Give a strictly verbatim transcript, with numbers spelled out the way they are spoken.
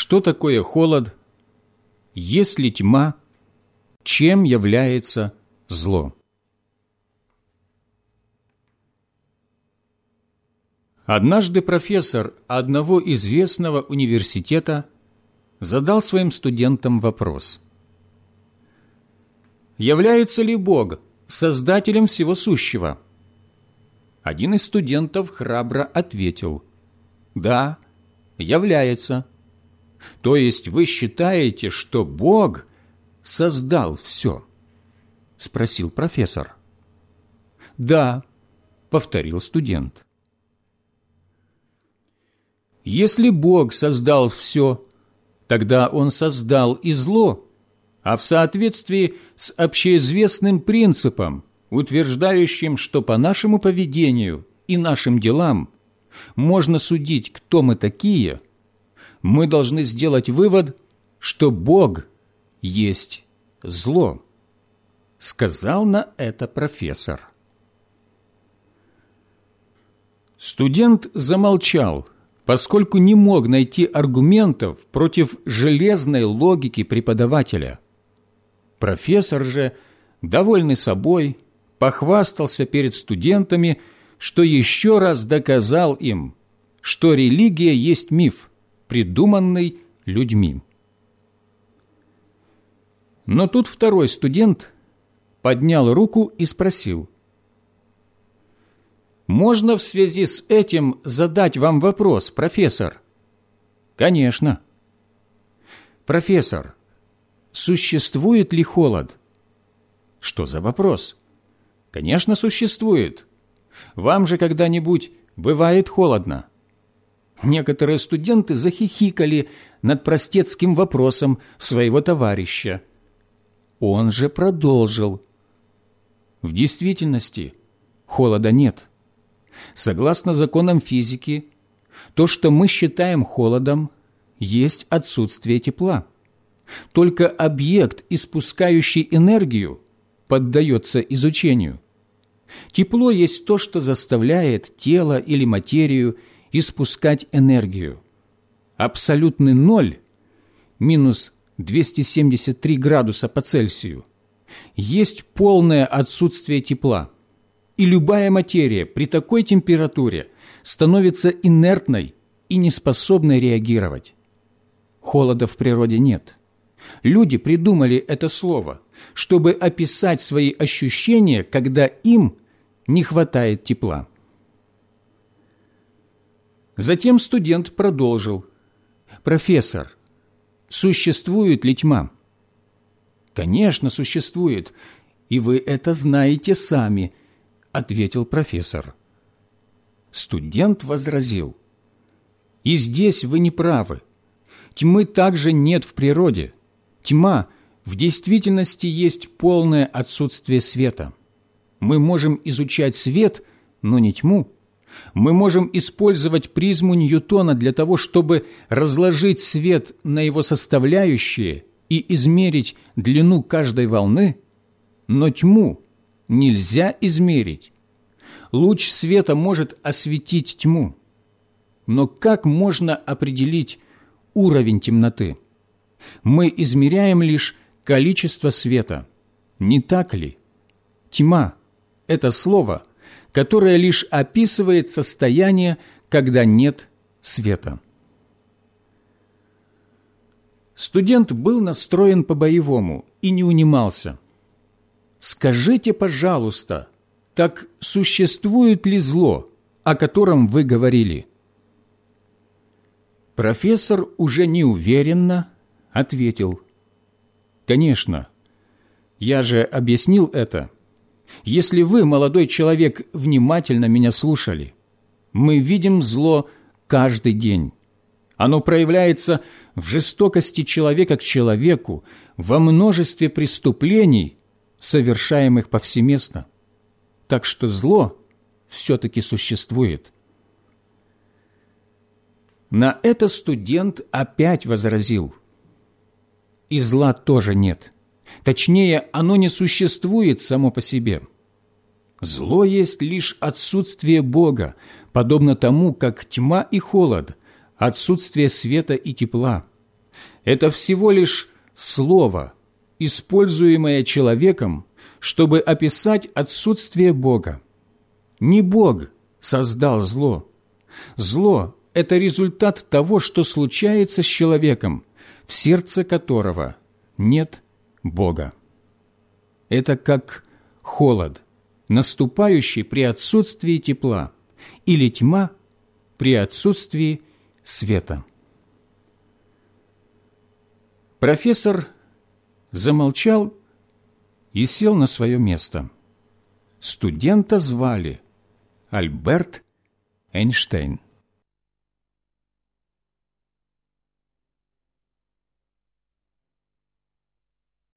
Что такое холод? Есть ли тьма? Чем является зло? Однажды профессор одного известного университета задал своим студентам вопрос: является ли Бог создателем всего сущего? Один из студентов храбро ответил: да, является. То есть вы считаете, что Бог создал все? Спросил профессор. Да, повторил студент. Если Бог создал все, тогда Он создал и зло, а в соответствии с общеизвестным принципом, утверждающим, что по нашему поведению и нашим делам можно судить, кто мы такие, мы должны сделать вывод, что Бог есть зло, сказал на это профессор. Студент замолчал, поскольку не мог найти аргументов против железной логики преподавателя. Профессор же, довольный собой, похвастался перед студентами, что еще раз доказал им, что религия есть миф, придуманный людьми. Но тут второй студент поднял руку и спросил: «Можно в связи с этим задать вам вопрос, профессор?» «Конечно». «Профессор, существует ли холод?» «Что за вопрос?» «Конечно, существует. Вам же когда-нибудь бывает холодно?» Некоторые студенты захихикали над простецким вопросом своего товарища. Он же продолжил: «В действительности холода нет. Согласно законам физики, то, что мы считаем холодом, есть отсутствие тепла. Только объект, испускающий энергию, поддается изучению. Тепло есть то, что заставляет тело или материю испускать энергию. Абсолютный ноль, минус двести семьдесят три градуса по Цельсию, есть полное отсутствие тепла. И любая материя при такой температуре становится инертной и неспособной реагировать. Холода в природе нет. Люди придумали это слово, чтобы описать свои ощущения, когда им не хватает тепла. Затем студент продолжил: «Профессор, существует ли тьма?» «Конечно, существует, и вы это знаете сами», – ответил профессор. Студент возразил: «И здесь вы не правы. Тьмы также нет в природе. Тьма в действительности есть полное отсутствие света. Мы можем изучать свет, но не тьму. Мы можем использовать призму Ньютона для того, чтобы разложить свет на его составляющие и измерить длину каждой волны, но тьму нельзя измерить. Луч света может осветить тьму. Но как можно определить уровень темноты? Мы измеряем лишь количество света. Не так ли? Тьма – это слово, которое лишь описывает состояние, когда нет света». Студент был настроен по-боевому и не унимался. «Скажите, пожалуйста, так существует ли зло, о котором вы говорили?» Профессор уже неуверенно ответил: «Конечно, я же объяснил это. Если вы, молодой человек, внимательно меня слушали, мы видим зло каждый день. Оно проявляется в жестокости человека к человеку, во множестве преступлений, совершаемых повсеместно. Так что зло все-таки существует». На это студент опять возразил: «И зла тоже нет. Точнее, оно не существует само по себе. Зло есть лишь отсутствие Бога, подобно тому, как тьма и холод, отсутствие света и тепла, это всего лишь слово, используемое человеком, чтобы описать отсутствие Бога. Не Бог создал зло. Зло – это результат того, что случается с человеком, в сердце которого нет Бога. Это как холод, наступающий при отсутствии тепла, или тьма при отсутствии света. Профессор замолчал и сел на свое место. Студента звали Альберт Эйнштейн.